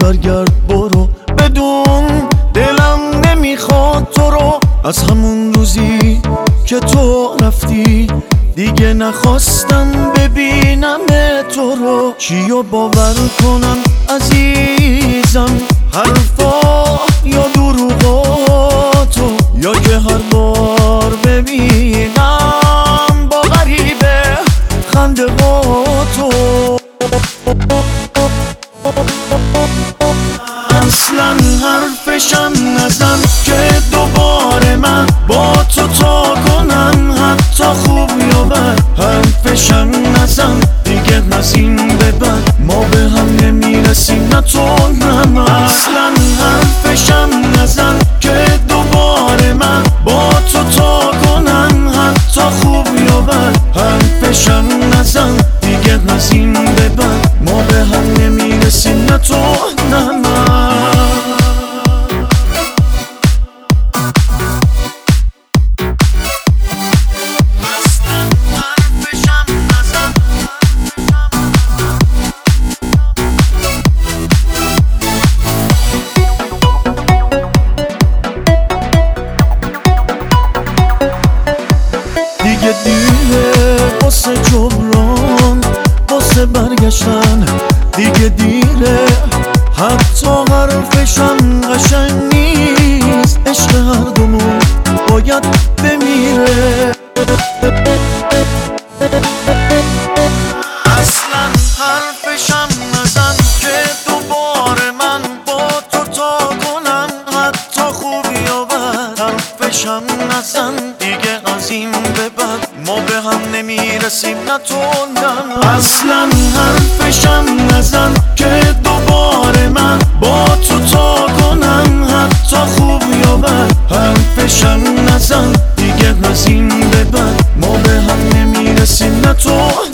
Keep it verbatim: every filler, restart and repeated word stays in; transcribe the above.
برگرد برو، بدون دلم نمیخواد تو رو. از همون روزی که تو رفتی دیگه نخواستم ببینم تو رو. چیو باور کنم عزیزم، حرفا یا دروغاتو، یا که هر بار ببینم با غریبه خنده تو. اصلا حرفشم نزن که دوباره من با تو تا کنم، حتی خوب یا بد. حرفشم نزن دیگه از این به بعد ما به هم نمیرسیم، نه تو نه من. اصلا حرفشم نزن که دوباره من با تو تا کنم، حتی خوب یا بد. حرفشم نزن دیگه از این به بعد ما به هم نمیرسیم، نه تو نه من. دیگه دیره واسه جبران، واسه برگشتن دیگه دیره. حتی حرفشم قشنگ نیست، عشق هر دومون باید بمیره. اصلا حرفشم نزن که دوباره من با تو تا کنم، حتی خوبی یا بد. حرفشم نزن دیگه از این به بعد ما به هم نمیرسیم، نه تو نه. اصلا حرفشم نزن که دوباره من با تو تا کنم، حتی خوب یا بد. حرفشم نزن دیگه از این به بعد ما به هم نمیرسیم، نه تو